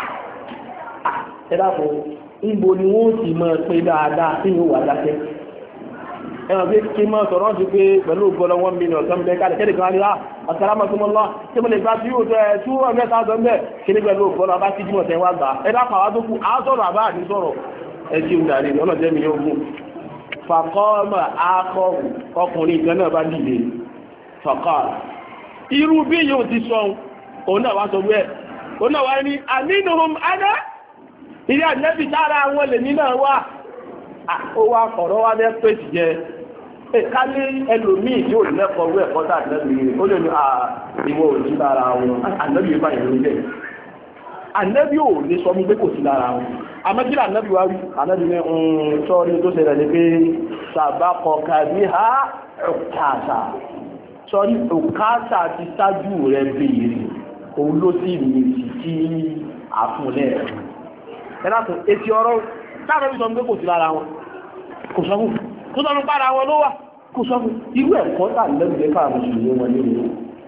ẹ̀dàpọ̀ ìbò ni wọ́n ti mọ́ pé dáadáa tí yóò wà dákẹ́ ẹ̀wọ̀n pé kí mọ́ sọ̀rọ̀ sí pé pẹ̀lú ọgọ́lọ́ one million kan bẹ́ẹ̀ káàdì kẹ́lẹ̀ kan rí á àtàrámọ́sọ́mọ́lá tí mo lè gba tí yóò tẹ́ two hundred thousand bẹ́ẹ̀ kí ní pẹ̀lú ọgọ́lọ́ bá sí jímọ̀ tẹ́ wá gbà ẹ̀dàpọ̀ àwọn tó kù á sọ̀rọ̀ àbá àti sọ̀rọ̀ ẹ̀jẹ̀ ìdàrí ọlọ́jẹ́ mi yóò gùn fàkọ́ọ̀mọ̀ akọ ọkùnrin ìkan náà bá dìde fàkọ́ọ̀ irú bí yóò ti sọ òun náà wá sọ wẹ́ òun náà wá ní aminuhum ana ilé ànẹ́bì tára àwọn lè ní náà wá ó wá kọ̀rọ̀ wá bẹ́ pèsì jẹ ká ní ẹlòmíì tí ò lẹ́kọ̀ọ́ wẹ́ ẹ̀kọ́ tá ànẹ́bì ó lè ní ìwọ ò sí lára wọn ànẹ́bì bá ìlú jẹ ànẹ́bì ò lè sọ mú pé kò sí lára wọn àmọ́jílà ànẹ́bì wá rí ànẹ́bì ní sọ́ọ́rí tó ṣẹlẹ̀ ní pé sàbákọ̀ kàbí ha Ukasha sọ́ọ́rí Ukasha ti ṣáájú rẹ̀ béèrè òun ló sì ní ti tí àfúnlẹ̀ ẹ̀láàtọ̀ etí ọ̀rọ̀ táàrẹ̀ sọ pé kò sí lára wọn kò sọ fún tó sọ fún pára wọn ló wà kò sọ fún irú ẹ̀kọ́ tàbílẹ́gbẹ̀ẹ́ káà mùsùlùmí wọn nínú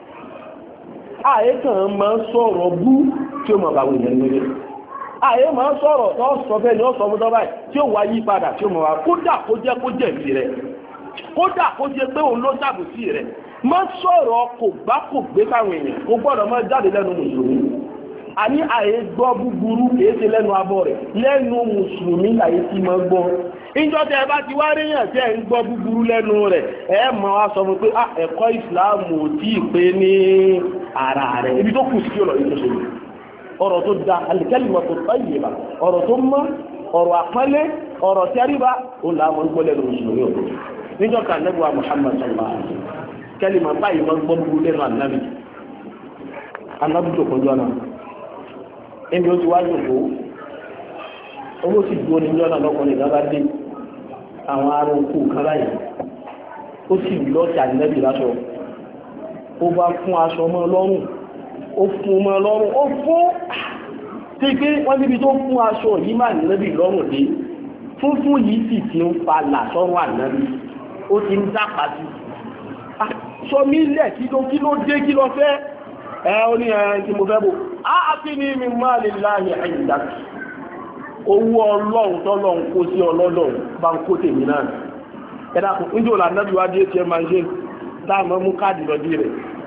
ààyè kan máa ń sọ̀rọ̀ bú tí ó mọ̀ bàwọ̀ ìyẹn lórí ààyè máa ń sọ̀rọ̀ tó sọ fẹ́ ni ó sọ fún tọ́bá tí ó wá yí padà tí ó mọ̀ wá kódà kó jẹ́ kó jẹ̀bi rẹ̀ kódà kó jẹ́ pé òun ló ṣàbòsí rẹ̀ má sọ̀rọ̀ kò bá kò gbé káwọn èèyàn kò gbọ́dọ̀ má jáde lẹ́nu mùsùlùmí àní àyè gbọ́ búburú kìí ṣe lẹ́nu abọ́ rẹ̀ lẹ́nu mùsùlùmí àyè tí mọ́ gbọ́ ìjọ tẹ ẹ bá ti wá ríyàn tí ẹ ń gbọ́ búburú lẹ́nu rẹ̀ ẹ mọ̀ wá sọ fún pé ẹ̀kọ́ ìsìláàmù ò tí ì pé ní ara rẹ̀ ibi tó kù sí ọ̀rọ̀ yìí tó ṣe ọ̀rọ̀ tó da al-kalimatu tayyiba ọ̀rọ̀ tó mọ́ ọ̀rọ̀ àpọ́nlé ọ̀rọ̀ tẹ́ríba ó là mọ́ gbọ́ lẹ́nu mùsùlùmí òkú níjọ́ kan nẹ́bùwà Muhammad sallallahu alaihi wasallam kẹ́lìmà báyìí mọ́ gbọ́ búburú lẹ́nu ànábì ànábì tó kọjọ́ náà ẹni ó ti wá jòkó owó sì gbó ní jọ́nà lọ́kùnrin ìjọba dé àwọn ará okú kan láyé ó sì lọ́ọ̀tì ànẹ́bì láṣọ ó bá fún aṣọ mọ́ lọ́rùn ó fún mọ́ lọ́rùn ó fún tí pé wọ́n níbi tó fún aṣọ yìí máa nẹ́bì lọ́rùn dé fúnfún yìí sì ti ń fa làṣọ́rùn ànẹ́bì ó ti ń dápa sí sọ mí lẹ̀ kí ló kí ló dé kí ló fẹ́ ẹ ó ní ẹ tí mo fẹ́ bò á fi ní mi máa lè láàyè àyíjáde owó ọlọ́run tọ́lọ́run kó sí ọlọ́lọ́run bá ń kó tèmi náà ẹ̀dá kò ń jò lànàbí wá dé tí ẹ máa ń ṣe dáàmọ́ mú káàdì lọ dí rẹ̀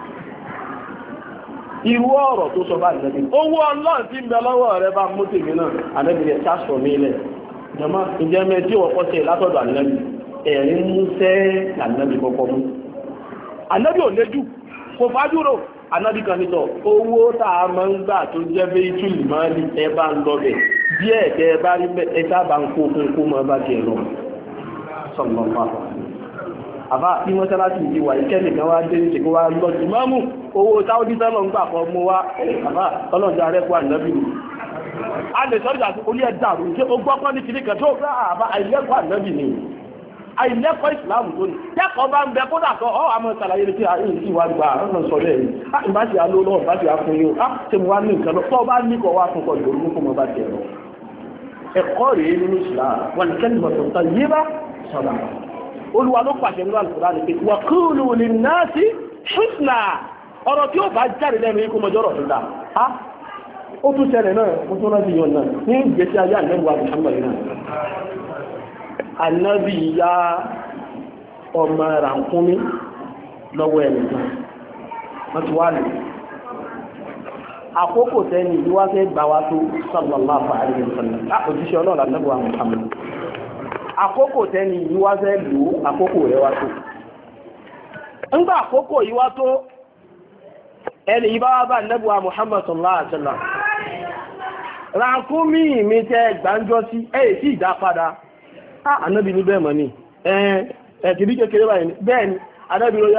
irú ọ̀rọ̀ tó sọ bá nẹ́bí owó ọlọ́run tí ń bẹ lọ́wọ́ rẹ bá mú tèmi náà ànẹ́bí rẹ̀ sásọ̀ mí lẹ̀ jọmọ́ ìjẹ́ mẹ́ tí wọ́n kọ́ sí látọ̀dọ̀ ànẹ́bí ẹ̀rín mú sẹ́ lànàbí kọ́kọ́ mú ànẹ́bí ò léjú kò fájúrò ànẹ́bí kan nítọ̀ owó tá a máa ń gbà tó jẹ́ bí túlì máa ní ẹ bá ń lọ bẹ̀ díẹ̀ tẹ́ ẹ bá rí ẹ sábà ń kó fún kó máa bá tiẹ̀ lọ sọ̀rọ̀ máa àbá bí mọ́sálásí ìdí wà ìkẹ́lẹ̀ kan wá dé níṣẹ́ kó wá lọ sí mọ́mù owó sáwọ́dí sọ́lọ̀ ń gbà kọ́ mú wá àbá ọlọ́dún arẹ́kọ́ ànábì rù a lè sọ́jà sí orí ẹ̀dà rù ṣé o gbọ́kọ́ ní kìnnìkà tó gbá àbá àìlẹ́kọ́ ànábì ni àìlẹ́kọ́ ìsìláàmù tó ní kẹ́kọ̀ọ́ bá ń bẹ kódà kọ́ ọ́ àmọ́ ìsàlàyé ní kí àìsí wa gbà ọ̀nà sọ bẹ́ẹ̀ ni a ìbá ṣe aló lọ́wọ́ ìbá ṣe afún yóò á ṣe mo wá ní nǹkan lọ tó bá ní kọ́ wá fún kọ́ ìlú orúkọ mọ́ bá tiẹ̀ lọ ẹ̀kọ́ rèé nínú ìsìláàmù wọn kẹ́lì mọ̀tò tán yé bá sọ̀rọ̀ olúwa ló pàṣẹ nínú Al-Qur'an pé wa qulu lin-nasi husna ọ̀rọ̀ tí ó bá jáde lẹ́nu ikú mọjọ́ ọ̀rọ̀ tó dá á ó tún ṣẹlẹ̀ náà ó tún rántí yọ̀ náà ní ìgbésí ayé ànẹ́bùwà Muhammad náà ànábì ya ọmọ ràkúnmí lọ́wọ́ ẹnìkan wọ́n ti wá lè àkókò tẹ́ni ìlú wá fẹ́ gbà wá tó sallallahu alaihi wasallam òjíṣẹ́ ọlọ́run ànẹ́bùwà Muhammad àkókò tẹ́ni yìí wá fẹ́ lò àkókò rẹ̀ wá tó ńgbà àkókò yìí wá tó ẹni yìí bá wá bá nẹ́bùwà Muhammad sallallahu alaihi wasallam ràkúnmí mi tẹ́ gbàǹjọ́ sí ẹ̀ sí ìdá padà ànábì ní bẹ́ẹ̀ mọ̀ ní ẹ̀ kìí kékeré báyìí bẹ́ẹ̀ ni ànábì ló yá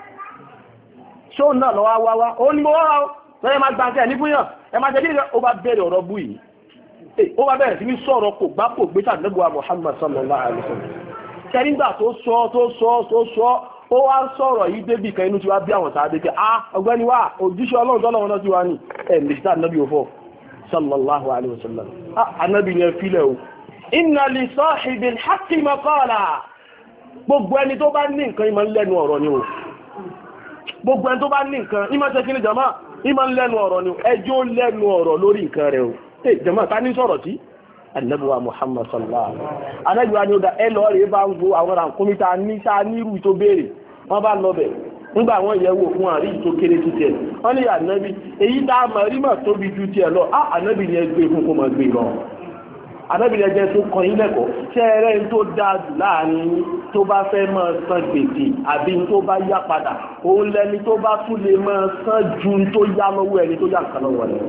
ṣó náà lọ wá wá ó ní mo wá wá lọ́yẹ́ máa gbàǹkẹ́ ẹ̀ níbúyàn ẹ máa jẹ́ ó bá bẹ̀rẹ̀ ọ̀rọ̀ bú yìí ó wá bẹ̀rẹ̀ sí ní sọ̀rọ̀ kò gbá kò gbé sàdẹ́gbà Muhammad sallallahu alaihi wasallam kẹrìngbà tó sọ tó sọ tó sọ ó wá sọ̀rọ̀ yìí débì kan inú tí wá bí àwọn sàádé pé ah ọgbẹ́ni wá òjíṣẹ́ ọlọ́run tọ́lọ́run náà ti wá ní ẹ̀ lè ṣe ànábì òfò sallallahu alaihi wasallam ah ànábì yẹn filẹ̀ o inna li sahibil haqqi maqala gbogbo ẹni tó bá ní nǹkan ìmọ̀ lẹ́nu ọ̀rọ̀ ni o gbogbo ẹni tó bá ní nǹkan ìmọ̀ ṣe kí ni jama ìmọ̀ lẹ́nu ọ̀rọ̀ ni ẹjọ́ lẹ́nu ọ̀rọ̀ lórí nǹkan rẹ̀ o jẹ́mọ́ ta ní sọ̀rọ̀ tí annabuwa Muhammad sallallahu alaihi wasallam annabuwa ni ó da ẹlọ rẹ̀ bá ń gbó àwọn àkómítà ní sáà nírù tó béèrè wọ́n bá lọ bẹ̀ nígbà wọ́n yẹ̀wò fún àrí tó kéré tí tẹ̀ wọ́n ní ànábì èyí tá a mọ̀ rí mọ̀ tóbi ju tiẹ̀ lọ á ànábì ni ẹ gbé fún kó mọ̀ gbé lọ ànábì ni ẹ jẹ́ tó kọ yín lẹ́kọ̀ọ́ ṣẹ́ẹ̀rẹ́ tó dáa jù láàrin tó bá fẹ́ máa san gbèsè àbí tó bá yá padà òun lẹni tó bá tún lè máa san ju tó yá lọ́wọ́ ẹni tó yá nǹkan lọ́wọ́ rẹ̀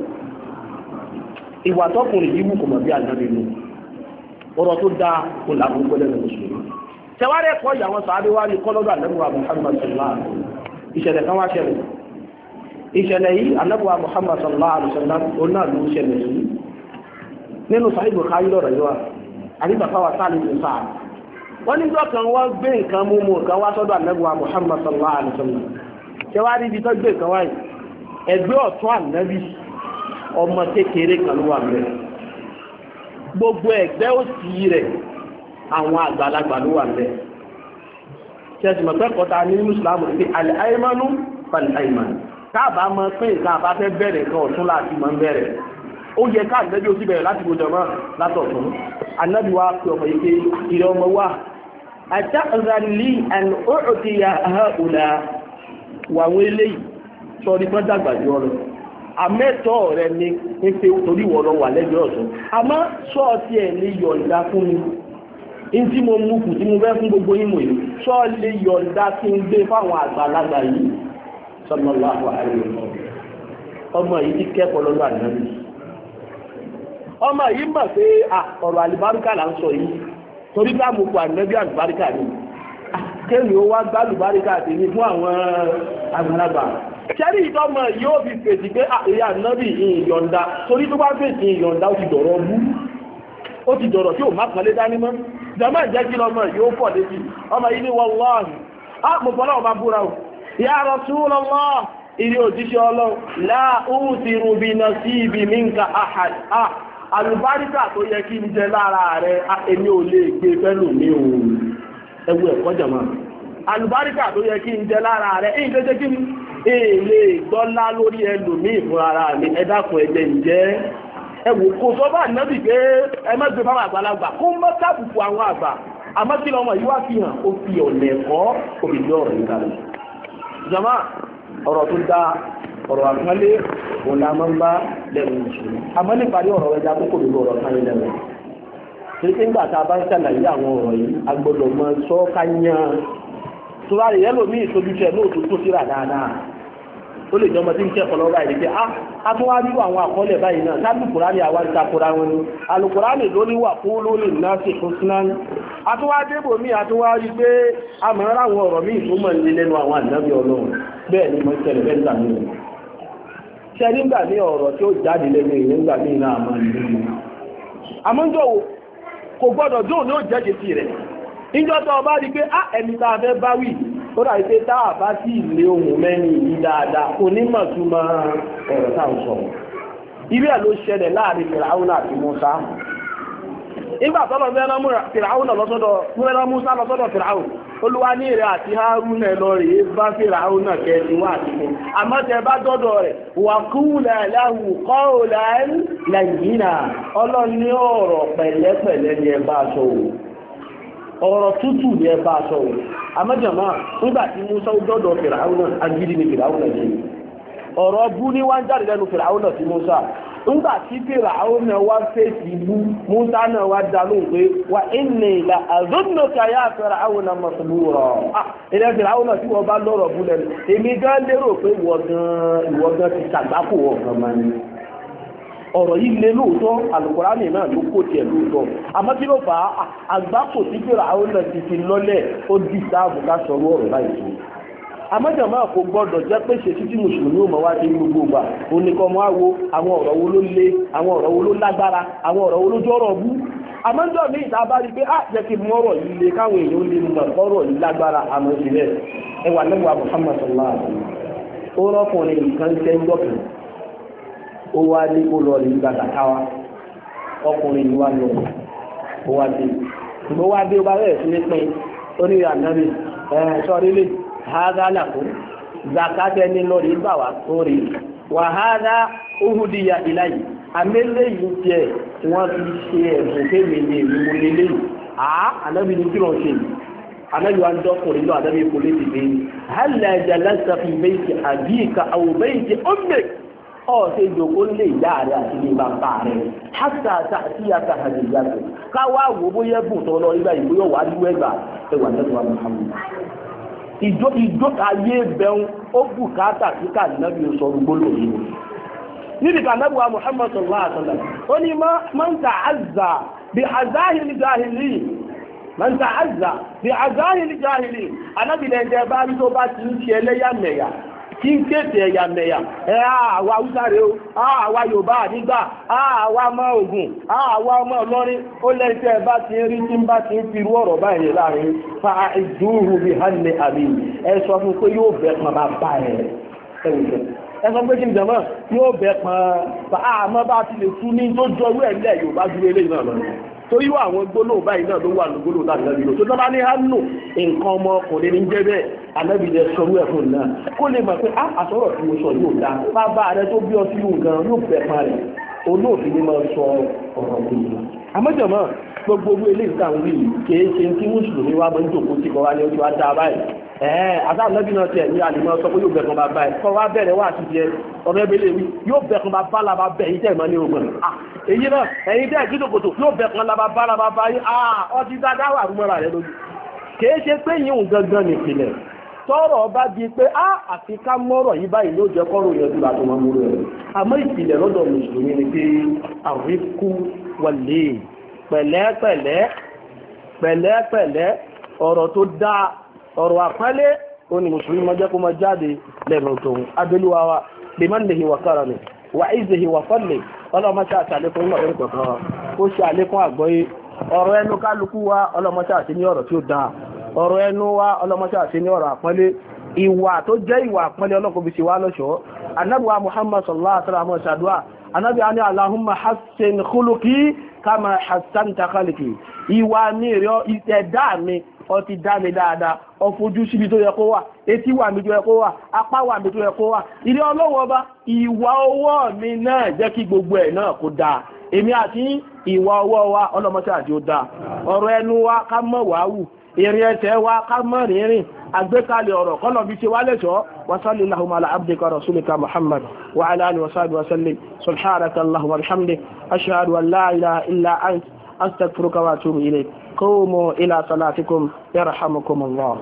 ìwà tọkùnrin yìí mú kò mọ̀ bí ànábì nù ọ̀rọ̀ tó dáa kò làbò gbọ́dọ̀ ní mùsùlùmí. tẹwárẹ̀ kọ́ ìyàwó sàádé wá ní kọ́lọ́dọ̀ ànábùwà Muhammad sallallahu alaihi wasallam ìṣẹ̀lẹ̀ kan wá ṣẹlẹ̀ ìṣẹ̀lẹ̀ yìí ànábùwà Muhammad sallallahu alaihi wasallam òun náà ló ṣẹlẹ̀ yìí nínú Sahih Bukhari lọ́rọ̀ yìí wa àdìbàfà wa sáà nínú sáà wọ́n níjọ́ kan wọ́n gbé nǹkan mú mu nǹkan wá sọ́dọ̀ ànábùwà Muhammad sallallahu alaihi wasallam tẹwárí ibi tó gbé nǹkan wáyé ẹgbẹ́ ọ̀tún ànábì ọmọ kékeré kan ló wà mẹ́rin gbogbo ẹgbẹ́ òsì rẹ̀ àwọn àgbàlagbà ló wà mẹ́rin ṣẹ́sìmọ̀ pẹ́kọ̀ọ́ta ní mùsùlùmí pé al-aymanu fal-ayman káàbà mọ́ pé ìka àbá fẹ́ bẹ̀rẹ̀ kan ọ̀tún láti mọ́ bẹ̀rẹ̀ ó yẹ ká ànábì ó sì bẹ̀rẹ̀ láti gbọdọ̀ mọ́ látọ̀tún ànábì wa pé ọmọ yìí pé ìrẹ́ ọmọ wa àtàkùnrinlí and òòtì ya ha òlà wà wọ́n eléyìí sọ ní pọ́n dàgbà jù ọ lọ àmẹ́tọ̀ rẹ ni ń pe torí wọ́n lọ wà lẹ́gbẹ̀ẹ́ ọ̀tún àmọ́ sọ́ọ̀tì ẹ̀ lè yọ̀ǹda fún mi in tí mo mú kù tí mo fẹ́ fún gbogbo yín mọ̀ yìí sọ́ọ̀ lè yọ̀ǹda kí n gbé fáwọn àgbàlagbà yìí sallallahu alaihi wasallam ọmọ yìí ti kẹ́kọ̀ọ́ lọ́dọ̀ ànábì ọmọ yìí mọ̀ pé ọ̀rọ̀ àlùbáríkà là ń sọ yìí torí bá mo kọ ànábì àlùbáríkà ni kéèmì ó wá gbá àlùbáríkà tèmi fún àwọn àgbàlagbà kẹ́rì ìtọ́mọ yóò fi fèsì pé àyè ànábì ìyọ̀ǹda torí tó bá fèsì ìyọ̀ǹda ó ti dọ̀rọ̀ bú ó ti dọ̀rọ̀ tí ò má kan lé dání mọ́ jọmọ́ ìjẹ́ kí lọmọ yóò pọ̀ létí ọmọ yìí ní wallahi á mo fọ́lá ọmọ búra o ya Rasulullah ìrí òjíṣẹ́ ọlọ́run la usiru bi nasibi minka ahad àlùbáríkà tó yẹ kí n jẹ lára rẹ̀ èmi ò lè gbé fẹ́lò mi ò ẹwú ẹ̀kọ́ jàmá àlùbáríkà tó yẹ kí n jẹ lára rẹ̀ èyí tó jẹ́ kí n èlé gbọ́lá lórí ẹlòmíì fún ara mi ẹ dákun ẹ̀jẹ̀ ǹjẹ́ ẹwù kò sọ bá nábì pé ẹ má gbé fáwọn àgbàlagbà kó mọ́ kábùkù àwọn àgbà àmọ́ kí lọ́mọ yìí wá fi hàn ó fi ọ̀nà ẹ̀kọ́ òbílẹ̀ ọ̀rọ̀ yìí kalẹ̀ jàmá ọ̀rọ̀ tó dá ọ̀rọ̀ àpọ́nlé òun la máa ń bá lẹ́nu ìṣòro àmọ́ níparí ọ̀rọ̀ ẹja tó kò lórí ọ̀rọ̀ kan lẹ́nu tí tí ń gbà tá a bá ń ṣàlàyé àwọn ọ̀rọ̀ yìí a gbọ́dọ̀ mọ sọ ká yan tó bá rí ẹlòmíì ìṣojúṣe lóòótọ́ tó síra dáadáa ó lè jọmọ tí ń kẹ́kọ̀ọ́ lọ́wọ́ báyìí pé a tún wá nínú àwọn àkọọ́lẹ̀ báyìí náà sábì kùránì àwa ń takora wọn ni alùkùránì ló ní wà fún lónìí náà sì fún sinani a tún wá débò míì a tún wá rí pé a mọ̀ ọ́n àwọn ọ̀rọ̀ míì tó mọ̀ ní lẹ́nu àwọn ànábì ọlọ́run bẹ́ẹ̀ ni mo ń tẹ̀lé bẹ́ẹ̀ nígbà míì ṣe nígbà ní ọ̀rọ̀ tí ó jáde lẹ́nu èèyàn nígbà míì náà máa ń lé mi àmọ́jọ́ wo kò gbọ́dọ̀ dóò ní ó jẹ́jẹ́ sí rẹ̀ níjọ́ tó o bá rí pé á ẹni tá a fẹ́ bá wì ó dà pé tá a bá sí ilé ohun mẹ́rin yìí dáadáa kò ní mọ̀ tún mọ ọ̀rọ̀ tá à ń sọ ibi ẹ̀ ló ṣẹlẹ̀ láàrin Fìràúnà àti Mùsá nígbà tọ́lọ̀ mẹ́rin Fìràúnà lọ́sọ́dọ̀ mẹ́rin Mùsá lọ́sọ́dọ̀ Fìràúnà olúwa ní rẹ̀ àti Hárúnà lọ rèé bá Fìràúnà kẹ́ẹ̀tì wá àti fún àmọ́ tẹ bá dọ́dọ̀ rẹ̀ wà qūlā lahu qawlan layyinā ọlọ́ni ọ̀rọ̀ pẹ̀lẹ́pẹ̀lẹ́ ni ẹ bá sọ ọ̀rọ̀ tútù ní ẹbá aṣọ ò àmọ́jọ̀má nígbàtí Mùsá dọ́dọ̀ Fìràúnà agídí ni Fìràúnà jẹ́ ọ̀rọ̀ bú ní wá ń jáde lẹ́nu Fìràúnà sí Mùsá nígbàtí Fìràúnà wá fèsì bú Mùsá náà wá dá lóhùn pé wà inni la azunnuka ya Fìràúnà masbūra ilẹ̀ Fìràúnà tí wọ́n bá lọ́rọ̀ bú lẹ́nu èmi gán lérò pé ìwọ gan ti ṣàgbákò ọ̀kan máa ní ọ̀rọ̀ yìí lé lóòótọ́ Àlùkùránì náà ló kó tiẹ̀ lóòótọ́ àmọ́ kí ló fà á àgbákò tí Fìràúnà ti fi lọ́lẹ̀ ó di sáàbù ká sọ̀rọ̀ ọ̀rọ̀ láì tó àmọ́jọ̀mọ́ kò gbọ́dọ̀ jẹ́ pé ṣe títí mùsùlùmí ò mọ̀ wá sí gbogbo ìgbà oníkọ́mọ́ àwo àwọn ọ̀rọ̀ wo ló lé àwọn ọ̀rọ̀ wo ló lágbára àwọn ọ̀rọ̀ wo ló jọ́rọ̀ bú àmọ́jọ́ mi ìta bá rí pé á jẹ́ kí mú ọ̀rọ̀ yìí lé káwọn èèyàn lè mọ̀ ọ̀rọ̀ yìí lágbára àmọ́ ìṣẹ̀lẹ̀ ẹwà lẹ́wà Muhammad sallallahu alaihi wasallam ó rọ́kùnrin nǹkan tẹ́ ń gbọ́kùnrin ó wá ní kó lọ rí gbàgbà káwá ọkùnrin yìí wá lọ ó wá dé ìgbó wá dé ó bá rẹ̀ sí ní pín ó ní ànábì ẹ̀ sọ́rí lè hádá làkó zakatẹ́ ní lọ rí gbà wá tó rí wà hádá uhudiya iláyì àmẹ́lẹ́ yìí tiẹ̀ wọ́n ti ṣe ẹ̀bùn kémi ní èmi mo lé léyìí àá ànábì ní kí lọ́ọ́ ṣe yìí ànábì wa ń dọ́kùnrin lọ ànábì kò lè dìde hálà jalasa fi bayti abika aw bayti ummik ọ̀sẹ̀ ìjòkó lè yá rẹ̀ àti lè bàbá rẹ̀ hásà àti àtà àdìyàtọ̀ káwá wo bóyá bùn tó lọ nígbà ìbóyá wà ní ẹgbà ẹwà lẹ́gbàá Muhammad ìjọ ìjọ ayé bẹun ó bùkátà sí ká nàbí sọ̀rọ̀ gbólóò yìí níbi ká nàbí wa Muhammad sallallahu alaihi wasallam ó ní man ta'azza bí azahil jahili man ta'azza bí azahil jahili anábìlẹ̀ ẹ̀jẹ̀ bá rí tó bá ti ń ṣe ẹlẹ́yàmẹ̀yà kí n kéèkè ẹ̀yàmẹ̀yà ẹ̀ àwa Haúsáré o àwa Yorùbá nígbà àwa ọmọ Ògùn àwa ọmọ Ìlọrin ó lẹ́sẹ̀ bá ti ń rí tí ń bá ti ń fi irú ọ̀rọ̀ báyìí láàrin fa ìdúró bí hànlẹ̀ àbí ẹ sọ fún pé yóò bẹ̀ pọn bá bá ẹ̀ ẹ sọ pé kí n jẹ̀mọ́ yóò bẹ̀ pọn bá àmọ́ bá ti lè tú ní tó jọrú ẹ̀ lẹ̀ Yorùbá dúró eléyìí náà lọ torí wà àwọn gbólóhùn báyìí náà ló wà ní gbólóhùn láti lẹ́bí lò tó tọ́lá ní hánù nǹkan ọmọkùnrin ní jẹ́ bẹ́ẹ̀ anábìjẹ sọrú ẹ̀fún náà kó lè mọ̀ pé àsọ̀rọ̀ tí mo sọ yóò dá bàbá rẹ tó bí ọtí lù gan yóò bẹ̀ pa rẹ̀ olóòfin ní máa sọ ọ̀rọ̀ gbogbo àmọ́jọ̀mọ́ gbogbo owó ilé ìtàwọn wí kìí ṣe tí mùsùlùmí wá bọ́ níjòkó tí kọ́ wá ní ojú ajá báyìí ẹ̀ẹ́ àtàlẹ́bí náà tẹ̀ ní àlèmọ́ sọ pé yóò bẹ̀kan bá báyìí kọ́ wá bẹ̀rẹ̀ wá àti jẹ ọ̀rọ̀ ẹbẹ̀lẹ̀ wí yóò bẹ̀kan bá bá lábá bẹ̀ yìí tẹ̀ mọ́ ní ogun èyí náà ẹ̀yin tẹ̀ kí lókòtò yóò bẹ̀kan lábá bá lábá bá yìí ọtí dáadáa wà rúmọ́ra rẹ lójú kìí ṣe pé yìí ń gangan nìpìlẹ̀ tọ́rọ̀ bá di pé á àfi ká mọ́rọ̀ yìí báyìí ló jẹ́ kọ́rọ̀ yẹn tó láti wọn múrò rẹ̀ àmọ́ ìpìlẹ̀ lọ́dọ̀ mùsùlùmí ni pé àríkú wọlé pẹ̀lẹ́pẹ̀lẹ́ pẹ̀lẹ́pẹ̀lẹ́ ọ̀rọ̀ tó dá ọ̀rọ̀ àpẹẹlẹ́ ó ní mùsùlùmí mọ́ jẹ́ kó mọ́ jáde lẹ́nu tóun abẹ́lúwa wa lè má lèhi wà kára ni wà ìzèhi wà fọ́lẹ̀ ọlọ́mọṣẹ́ àti àlékún ní ọ̀rẹ́ pẹ̀kan wa ó ṣe àlékún àgbọ́yé ọ̀rọ̀ ẹnu kálukú wa ọlọ́mọṣẹ́ àti ní ọ̀rọ̀ tí ó dáa ọ̀rọ̀ ẹnu wa ọlọ́mọṣẹ́ àti ní ọ̀rọ̀ àpẹẹlẹ́ ìwà tó jẹ́ ìwà àpẹẹlẹ́ ọlọ́kọ̀ọ́bí sí wa lọ́ṣọ́ anábùwà Muhammad sallallahu alaihi wasallam ṣàdúrà anábì á ní Allahumma hassin khuluqi kama hassanta khalqi ìwà mi rẹ̀ ìtẹ̀dá mi ó ti dá mi dáadáa ọfojú síbi tó yẹ kó wà etí wà mi tó yẹ kó wà apá wà mi tó yẹ kó wà ilé ọlọ́wọ́ bá ìwà ọwọ́ mi náà jẹ́ kí gbogbo ẹ̀ náà kó dáa èmi àti ìwà ọwọ́ wa ọlọ́mọṣẹ́ àti ó dáa ọ̀rọ̀ ẹnu wa ká mọ̀ wá wù ìrìn ẹsẹ̀ wa ká mọ̀ rìnrìn àgbékalẹ̀ ọ̀rọ̀ kọ́lọ̀ bí ṣe wá lẹ́ṣọ́ wasalli allahumma ala abdika rasulika muhammad wa ala alihi wa sahbihi wa sallim subhanaka allahumma wa bihamdik ashhadu an la ilaha illa ant astaghfiruka wa atubu ilayk qumu ila salatikum yarhamukum allah